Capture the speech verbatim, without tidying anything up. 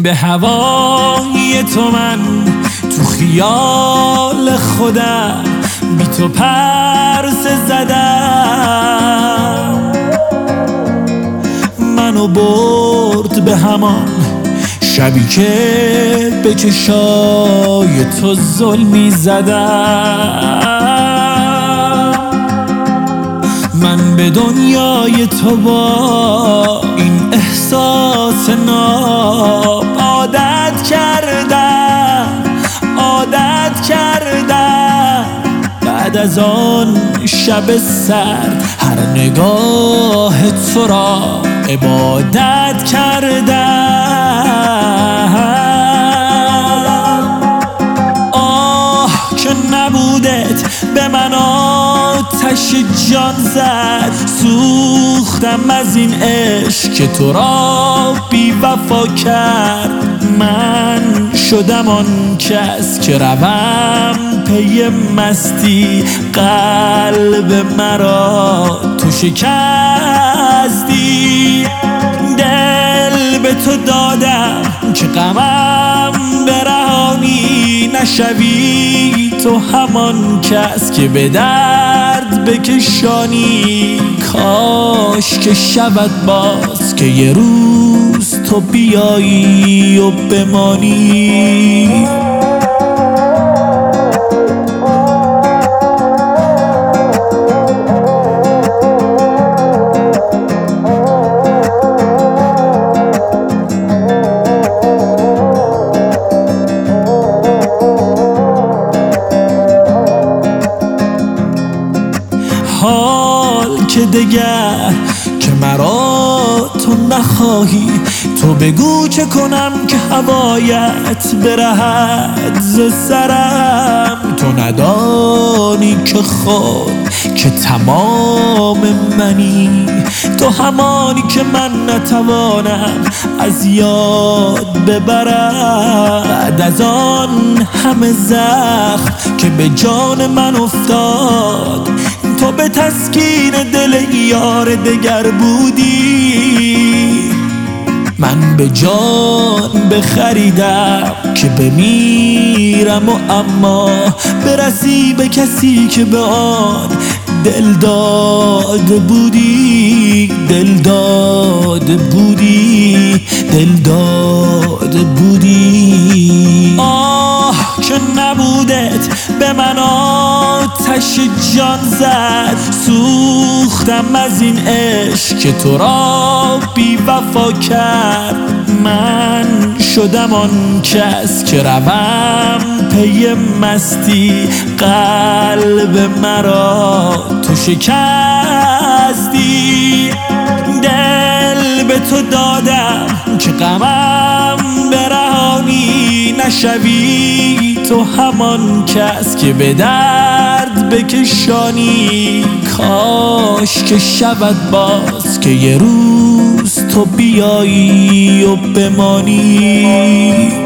به هوای تو من تو خیال خودم بی تو پرسه زدم. منو برد به همان شبی که به چشای تو ظلمی زدم. من به دنیای تو با این احساس ناب عادت کردم عادت کردم. بعد از آن شب سرد هر نگاه تو را عبادت کردم. آه که نبودت به من آتش جان زد. سوختم از این عشق که تو را بی وفا کرد. من شدم آن کس که روم پی مستی. قلب مرا تو شکستی. دل به تو دادم که غمم برهانی. نشوی تو همان کس که به درد بکشانی. کاش که شود باز که یه روز تو بیایی و بمانی. حال که دگر که مرا تو نخواهی. تو بگو چه کنم که هوایت برهد ز سرم. تو ندانی که خود که تمام منی. تو همانی که من نتوانم از یاد ببرم. بعد از آن همه زخم که به جان من افتاد. تو به تسکین دل یار دگر بودی. من به جان بخریدم که بمیرم و اما برسی به کسی که به آن دل داده بودی. دل داده بودی دل داده بودی. آه که نبودت به من آتش جان زد. سوختم از این عشق که تو را بی وفا کرد. من شدم آن کس که روم پی مستی. قلب مرا تو شکستی. دل به تو دادم که غمم برهانی. نشوی تو همان کس که به درد بکشانی. کاش که شود باز که یه روز تو بیایی و بمانی.